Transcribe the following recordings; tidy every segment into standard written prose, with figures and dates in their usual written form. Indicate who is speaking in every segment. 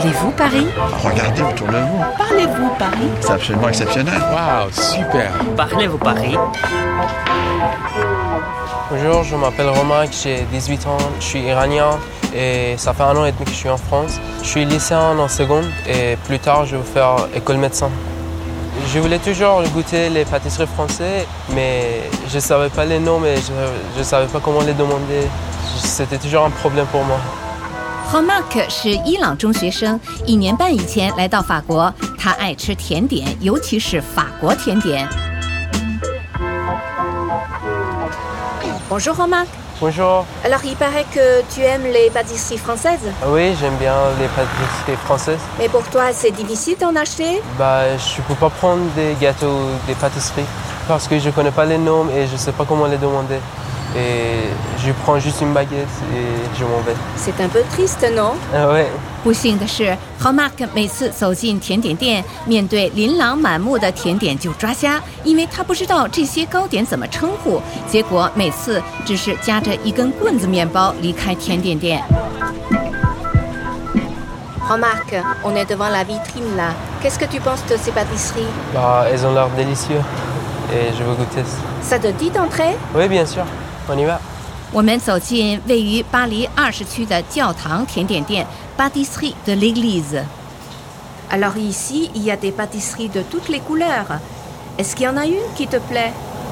Speaker 1: Parlez-vous Paris?
Speaker 2: Regardez autour de vous.
Speaker 1: Parlez-vous Paris?
Speaker 2: C'est absolument exceptionnel.
Speaker 3: Waouh, super.
Speaker 1: Parlez-vous Paris?
Speaker 4: Bonjour, je m'appelle Romain, j'ai 18 ans, je suis iranien et ça fait 1 an et demi que je suis en France. Je suis lycéen en seconde et plus tard je vais faire école médecin. Je voulais toujours goûter les pâtisseries françaises, mais je ne savais pas les noms, mais je ne savais pas comment les demander. C'était toujours un problème pour moi.
Speaker 5: Romac 是伊朗中学生，1年半以前来到法国。他爱吃甜点，尤其是法国甜点。
Speaker 6: Bonjour Romac.
Speaker 4: Bonjour.
Speaker 6: Alors il paraît que tu aimes les pâtisseries françaises?
Speaker 4: Oui, j'aime bien les pâtisseries françaises.
Speaker 6: Mais pour toi, c'est difficile d'en acheter?
Speaker 4: Je ne peux pas prendre des gâteaux, des pâtisseries, parce que je ne connais pas les noms et je ne sais pas comment les demander. Et je prends juste une baguette et je m'en vais.
Speaker 6: C'est un peu triste, non?
Speaker 4: Ouais.
Speaker 5: 不幸的是 ，Romac 每次走进甜点店，面对琳琅满目的甜点就抓瞎，因为他不知道这些糕点怎么称呼，结果每次只是夹着一根棍子面包离开甜点店。
Speaker 6: Romac, on est devant la vitrine là. Qu'est-ce que tu penses de ces pâtisseries?
Speaker 4: Elles ont l'air délicieuses et je veux goûter.
Speaker 6: Ça te dit d'entrer?
Speaker 4: Oui, bien sûr. On y va.
Speaker 5: 我们走进位于巴黎20区的教堂甜点店 Pâtisserie de l'Église.
Speaker 6: Alors ici, il y a des pâtisseries de toutes les couleurs. Est-ce qu'il y en a une qui te plaît?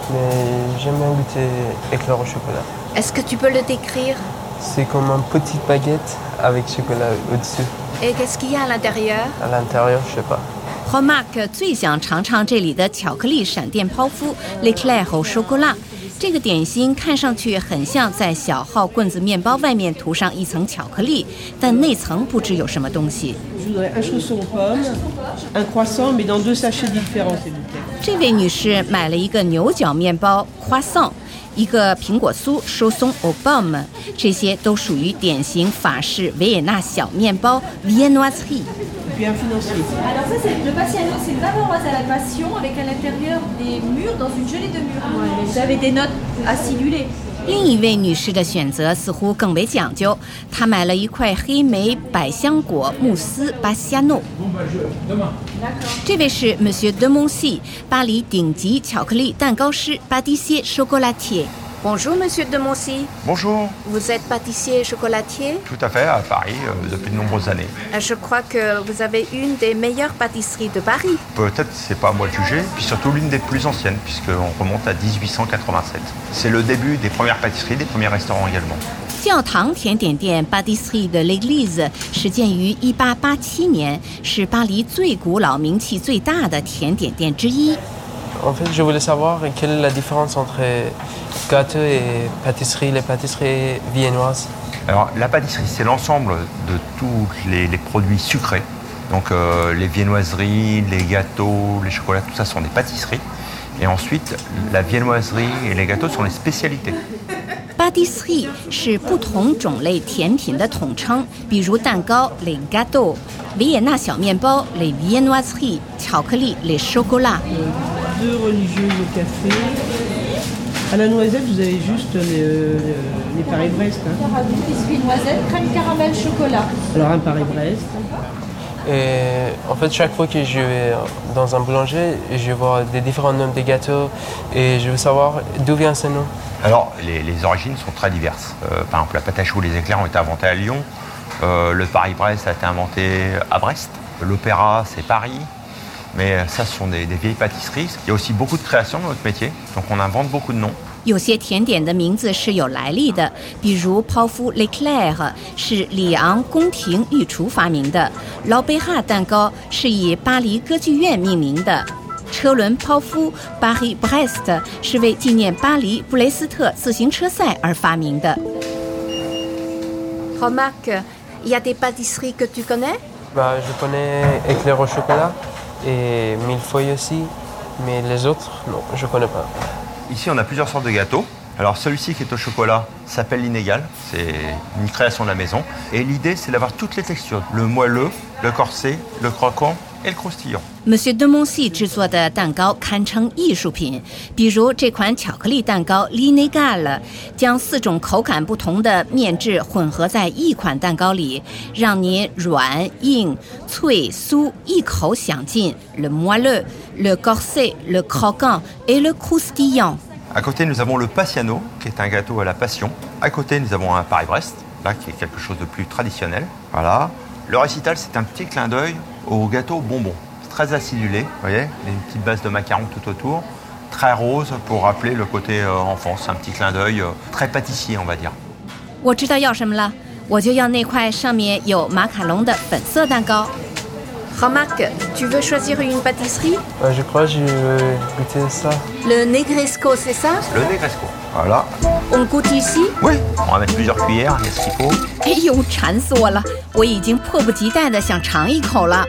Speaker 4: Mais j'aime bien goûter éclair au chocolat.
Speaker 6: Est-ce que tu peux le décrire?
Speaker 4: C'est comme une petite baguette avec chocolat au-dessus.
Speaker 6: Et qu'est-ce qu'il y a à l'intérieur?
Speaker 4: À l'intérieur, je sais pas.
Speaker 5: Romac 最想尝尝这里的巧克力闪电泡芙 l'éclair au chocolat。这个点心看上去很像在小号棍子面包外面涂上一层巧克力，但内层不知有什么东西。
Speaker 7: Je voudrais un chausson pomme, un croissant, mais dans 2 sachets différents, s'il vous plaît.
Speaker 5: 这位女士买了一个牛角面包 croissant， 一个苹果酥 chausson aux pommes， 这些都属于典型法式维也纳小面包 viennoiserie。
Speaker 7: Puis un financier.
Speaker 8: Alors ça, c'est le Bassiano, c'est une bavaroise à la passion avec à l'intérieur des mûres dans une gelée de mûres. Vous avez des notes acidulées.
Speaker 5: 另一位女士的选择似乎更为讲究，她买了一块黑莓百香果慕斯 Bassiano。这位是 Monsieur de Moncy， 巴黎顶级巧克力蛋糕师 pâtissier chocolatier。Bonjour
Speaker 6: Monsieur de Moncy.
Speaker 2: Bonjour.
Speaker 6: Vous êtes pâtissier et chocolatier?
Speaker 2: Tout à fait, à Paris, depuis de nombreuses années.
Speaker 6: Je crois que vous avez une des meilleures pâtisseries de Paris.
Speaker 2: Peut-être, c'est pas à moi de juger, puis surtout l'une des plus anciennes, puisqu'on remonte à 1887. C'est le début des premières pâtisseries, des premiers restaurants également.
Speaker 5: 教堂甜点店 Pâtisserie de l'Église 始建于1887年，是巴黎最古老、名气最大的甜点店之一。
Speaker 4: En fait, je voulais savoir quelle est la différence entre gâteau et pâtisserie, les pâtisseries viennoises.
Speaker 2: Alors, la pâtisserie, c'est l'ensemble de tous les produits sucrés. Donc, les viennoiseries, les gâteaux, les chocolats, tout ça sont des pâtisseries. Et ensuite, la viennoiserie et les gâteaux sont les spécialités.
Speaker 5: Pâtisserie 是不同种类甜品的统称，比如蛋糕 les gâteaux， 维也纳小面包 les viennoiseries， 巧克力 les chocolats。
Speaker 7: 2 religieuses au café. À la noisette, vous avez juste les Paris-Brest.
Speaker 8: Biscuit noisette, crème caramel, chocolat.
Speaker 7: Alors un Paris-Brest.
Speaker 4: Et en fait, chaque fois que je vais dans un boulanger, je vois des différents noms de gâteaux et je veux savoir d'où vient ce nom.
Speaker 2: Alors, les origines sont très diverses. Par exemple, la pâte à choux, les éclairs ont été inventés à Lyon. Le Paris-Brest a été inventé à Brest. L'opéra, c'est Paris. Mais ça, ce sont des vieilles pâtisseries. Il y a aussi beaucoup de créations dans notre métier, donc on invente beaucoup de noms.
Speaker 5: 有些甜点的名字是有来历的，比如泡芙 l'éclair 是里昂宫廷御厨发明的，劳贝哈蛋糕是以巴黎歌剧院命名的，车轮泡芙 Paris-Brest 是为纪念巴黎布雷斯特自行车赛而发明的。
Speaker 6: Romac, il y a des pâtisseries que tu connais?
Speaker 4: Je connais éclair au chocolat et millefeuille aussi, mais les autres, non, je connais pas.
Speaker 2: Ici, on a plusieurs sortes de gâteaux. Alors, celui-ci qui est au chocolat s'appelle l'inégal. C'est une création de la maison. Et l'idée, c'est d'avoir toutes les textures. Le moelleux, le corsé, le croquant et le croustillant.
Speaker 5: Monsieur de Moncy 制作的蛋糕堪称艺术品，比如这款巧克力蛋糕 L'Inégal 将4种口感不同的面质混合在一款蛋糕里，让你软、硬、脆、酥一口享尽 Le moelleux, le corsé, le croquant et le croustillant.
Speaker 2: À côté, nous avons le Passiano, qui est un gâteau à la passion. À côté, nous avons un Paris-Brest, là, qui est quelque chose de plus traditionnel. Voilà. Le récital, c'est un petit clin d'œil au gâteau bonbon. C'est très acidulé, vous voyez, une petite base de macarons tout autour. Très rose pour rappeler le côté enfance, un petit clin d'œil très pâtissier, on va dire.
Speaker 5: 我知道要什么了，我就要那块上面有马卡龙的粉色蛋糕。
Speaker 6: Remarque, tu veux choisir une pâtisserie?
Speaker 4: Je crois que je vais goûter ça.
Speaker 6: Le Negresco, c'est ça?
Speaker 2: Le Negresco, voilà.
Speaker 6: On goûte ici?
Speaker 2: Oui, on va mettre plusieurs cuillères, il y a ce qu'il faut.
Speaker 5: 哎呦，馋死我了！我已经迫不及待地想尝一口了。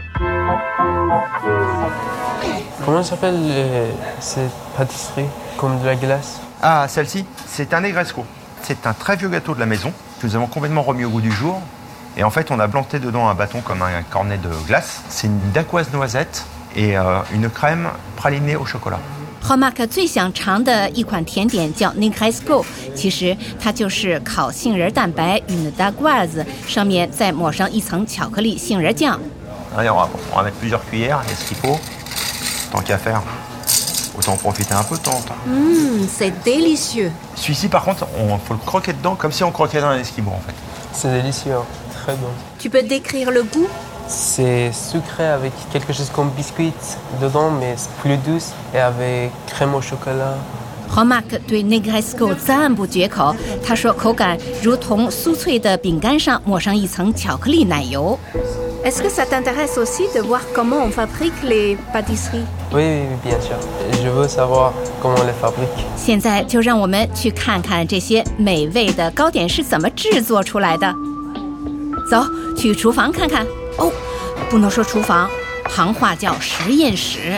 Speaker 4: Comment s'appelle cette pâtisserie? Comme de la glace?
Speaker 2: Ah, celle-ci, c'est un Negresco. C'est un très vieux gâteau de la maison que nous avons complètement remis au goût du jour. Et en fait, on a planté dedans un bâton comme un cornet de glace. C'est une dacquoise noisette et une crème pralinée au chocolat.
Speaker 5: Remarque 最想尝的一款甜点叫 Negresco， 其实它就是烤杏仁蛋白 une dacquoise， 上面再抹上一层巧克力杏仁酱。
Speaker 2: Allez, on va mettre plusieurs cuillères, il y a ce qu'il faut. Tant qu'à faire, autant en profiter un peu de temps en temps.
Speaker 6: C'est délicieux.
Speaker 2: Celui-ci, par contre, il faut le croquer dedans comme si on croquait dans un esquimau, en fait.
Speaker 4: C'est délicieux, hein. Très bon.
Speaker 6: Tu peux décrire le goût?
Speaker 4: C'est sucré avec quelque chose comme biscuit dedans, mais c'est plus douce et avec crème au chocolat.
Speaker 5: Remarque 对 Negresco 赞不绝口，他说口感如同酥脆的饼干上抹上一层巧克力奶油。
Speaker 6: Est-ce que ça t'intéresse aussi de voir comment on fabrique les pâtisseries?
Speaker 4: Oui, bien sûr. Je veux savoir comment on les fabrique.
Speaker 5: 现在就让我们去看看这些美味的糕点是怎么制作出来的。走，去厨房看看。哦，不能说厨房，行话叫实验室。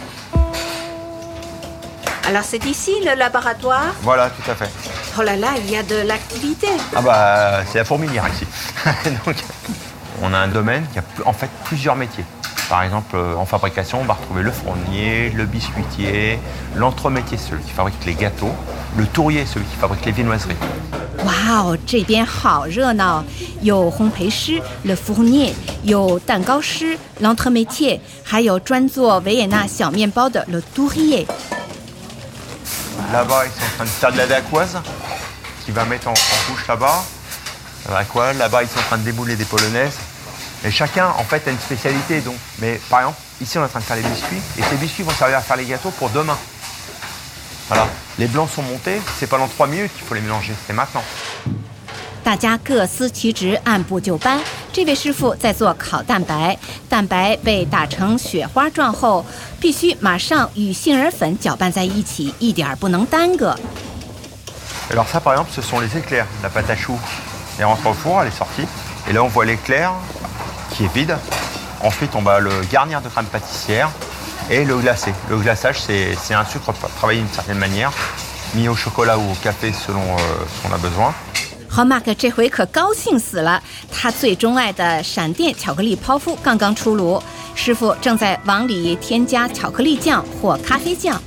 Speaker 6: Alors c'est ici le laboratoire?
Speaker 2: Voilà, tout à fait.
Speaker 6: Oh là là, il y a de l'activité.
Speaker 2: Ah bah, c'est la fourmilière ici. Donc, on a un domaine qui a en fait plusieurs métiers. Par exemple, en fabrication, on va retrouver le fournier, le biscuitier, l'entremétier, celui qui fabrique les gâteaux, le tourrier, celui qui fabrique les viennoiseries.
Speaker 5: 哇哦，这边好热闹，有烘焙师 le fournier， 有蛋糕师 l'entremétier， 还有专做维也纳小面包的 le tourrier。
Speaker 2: Là-bas, ils sont en train de faire de la dacquoise, qui va mettre en couche là-bas. La dacquoise, là-bas, ils sont en train de démouler des polonaises. Et chacun, en fait, a une spécialité. Donc. Mais par exemple, ici, on est en train de faire les biscuits. Et ces biscuits vont servir à faire les gâteaux pour demain. Voilà. Les blancs sont montés. C'est pas dans 3 minutes qu'il faut les mélanger. C'est maintenant.
Speaker 5: 大家各司其职，按部就班。这位师傅在做烤蛋白，蛋白被打成雪花状后，必须马上与杏仁粉搅拌在一起，一点不能耽搁。
Speaker 2: Alors ça, par exemple, ce sont les éclairs. La pâte à choux, elle rentre au four, elle est sortie. Et là, on voit l'éclair qui est vide. Ensuite, on va le garnir de crème pâtissière et le glacer. Le glaçage, c'est un sucre travaillé d'une certaine manière, mis au chocolat ou au café selon ce qu'on a besoin.
Speaker 5: Remarque 这回可高兴死了，他最钟爱的闪电巧克力泡芙刚刚出炉，师傅正在往里添加巧克力酱或咖啡酱。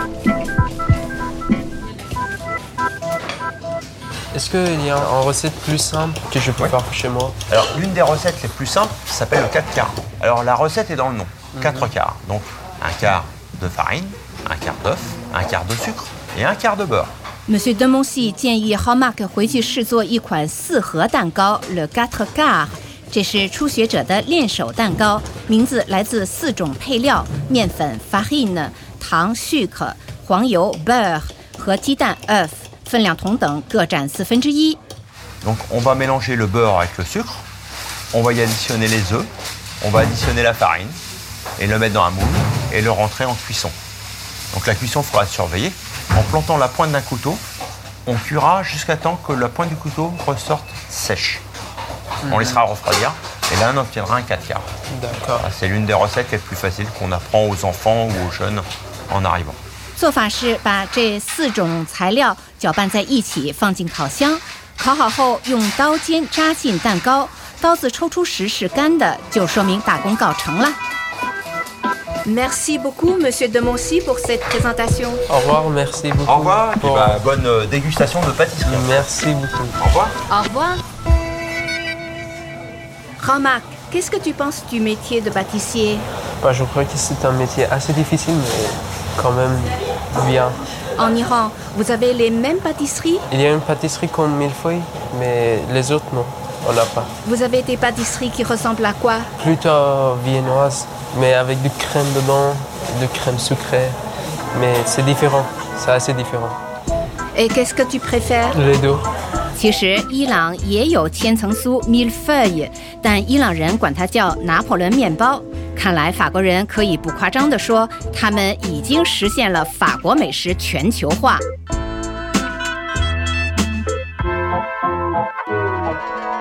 Speaker 4: Est-ce qu'il y a une recette plus simple que je peux faire chez moi?
Speaker 2: Alors, l'une des recettes les plus simples s'appelle le 4 quarts. Alors, la recette est dans le nom, 4 quarts. Donc, un quart de farine, un quart d'œuf, un quart de sucre et un quart de beurre.
Speaker 5: Monsieur de Moncy 建议 Remarque 回去试做一款4盒蛋糕 Le 4 quarts， 这是初学者的练手蛋糕，名字来自4种配料：面粉 farine、糖 sucre、黄油 beurre 和鸡蛋 œuf， 分量同等，各占1/4。
Speaker 2: Donc, on va mélanger le beurre avec le sucre. On va y additionner les œufs. On va additionner la farine et le mettre dans un moule et le rentrer en cuisson. Donc, la cuisson, il faudra surveiller. En plantant la pointe d'un couteau, on cuira jusqu'à temps que la pointe du couteau ressorte sèche. On laissera refroidir et là on obtiendra un 4 quarts.
Speaker 4: D'accord.
Speaker 2: C'est l'une des recettes les plus faciles qu'on apprend aux enfants ou aux jeunes en arrivant.
Speaker 5: 做法是把这4种材料搅拌在一起，放进烤箱，烤好后用刀尖扎进蛋糕，刀子抽出时是干的，就说明大功告成了。
Speaker 6: Merci beaucoup, Monsieur de Moncy, pour cette présentation.
Speaker 4: Au revoir, merci beaucoup.
Speaker 2: Au revoir, et puis, bonne dégustation de pâtisserie.
Speaker 4: Merci beaucoup.
Speaker 2: Au revoir.
Speaker 6: Au revoir. Jean-Marc, qu'est-ce que tu penses du métier de pâtissier?
Speaker 4: Je crois que c'est un métier assez difficile, mais quand même bien.
Speaker 6: En Iran, vous avez les mêmes pâtisseries?
Speaker 4: Il y a une pâtisserie comme Millefeuille, mais les autres, non, on n'a pas.
Speaker 6: Vous avez des pâtisseries qui ressemblent à quoi?
Speaker 4: Plutôt viennoise, mais avec du crème dedans, de crème sucrée. Mais c'est différent, c'est assez différent.
Speaker 6: Et qu'est-ce que tu préfères?
Speaker 4: Les deux.
Speaker 5: 其实伊朗也有千层酥 millefeuille， 但伊朗人管它叫拿破仑面包。看来法国人可以不夸张地说，他们已经实现了法国美食全球化。